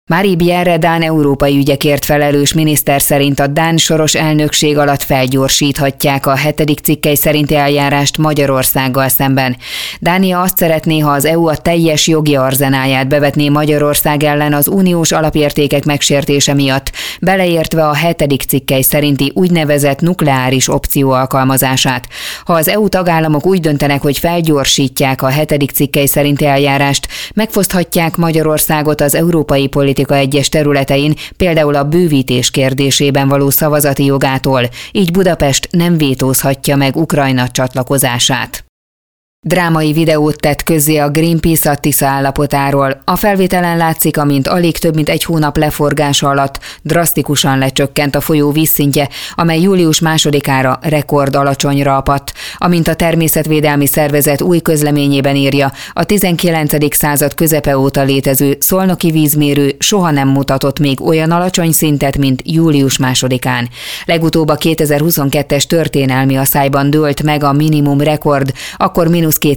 Mari Bjerre dán európai ügyekért felelős miniszter szerint a dán soros elnökség alatt felgyorsíthatják a 7. cikkely szerinti eljárást Magyarországgal szemben. Dánia azt szeretné, ha az EU a teljes jogi arzenáját bevetné Magyarország ellen az uniós alapértékek megsértése miatt, beleértve a 7. cikkely szerinti úgynevezett nukleáris opció alkalmazását. Ha az EU tagállamok úgy döntenek, hogy felgyorsítják a 7. cikkely szerinti eljárást, megfoszthatják Magyarországot az európai politika egyes területein, például a bővítés kérdésében való szavazati jogától, így Budapest nem vétózhatja meg Ukrajna csatlakozását. Drámai videót tett közzé a Greenpeace a Tisza állapotáról. A felvételen látszik, amint alig több mint egy hónap leforgása alatt drasztikusan lecsökkent a folyó vízszintje, amely július 2-ára rekord alacsonyra apadt. Amint a természetvédelmi szervezet új közleményében írja, a 19. század közepe óta létező szolnoki vízmérő soha nem mutatott még olyan alacsony szintet, mint július 2-án. Legutóbb a 2022-es történelmi aszályban dőlt meg a minimum rekord, akkor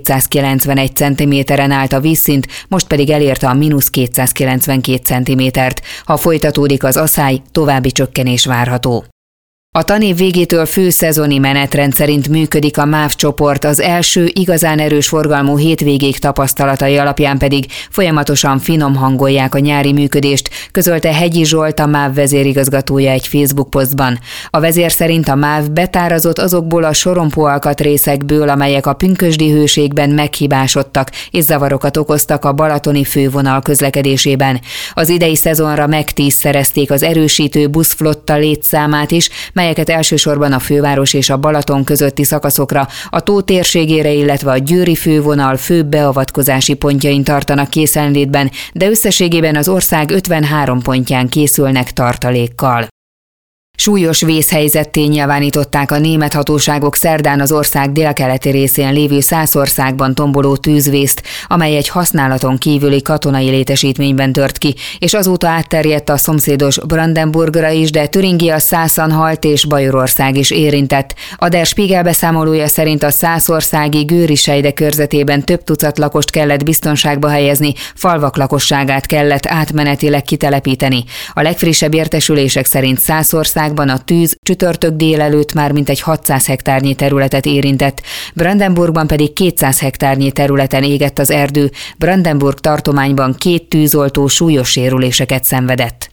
-291 cm-en állt a vízszint, most pedig elérte a -292 cm-t. Ha folytatódik az aszály, további csökkenés várható. A tanév végétől főszezoni menetrend szerint működik a MÁV csoport, az első igazán erős forgalmú hétvégék tapasztalatai alapján pedig folyamatosan finom hangolják a nyári működést, közölte Hegyi Zsolt, a MÁV vezérigazgatója egy Facebook posztban. A vezér szerint a MÁV betárazott azokból a sorompó alkatrészekből, amelyek a pünkösdi hőségben meghibásodtak és zavarokat okoztak a balatoni fővonal közlekedésében. Az idei szezonra megtízszerezték az erősítő buszflotta létszámát is, melyeket elsősorban a főváros és a Balaton közötti szakaszokra, a tó térségére, illetve a győri fővonal főbb beavatkozási pontjain tartanak készenlétben, de összességében az ország 53 pontján készülnek tartalékkal. Súlyos vészhelyzetté nyilvánították a német hatóságok szerdán az ország délkeleti részén lévő Szászországban tomboló tűzvészt, amely egy használaton kívüli katonai létesítményben tört ki, és azóta átterjedt a szomszédos Brandenburgra is, de Türingia, Szászanhalt és Bajorország is érintett. A Der Spiegel beszámolója szerint a szászországi Gőrisejde körzetében több tucat lakost kellett biztonságba helyezni, falvak lakosságát kellett átmenetileg kitelepíteni. A legfrissebb értesülések szerint Szászország a tűz csütörtök délelőtt már mintegy 600 hektárnyi területet érintett, Brandenburgban pedig 200 hektárnyi területen égett az erdő, Brandenburg tartományban 2 tűzoltó súlyos sérüléseket szenvedett.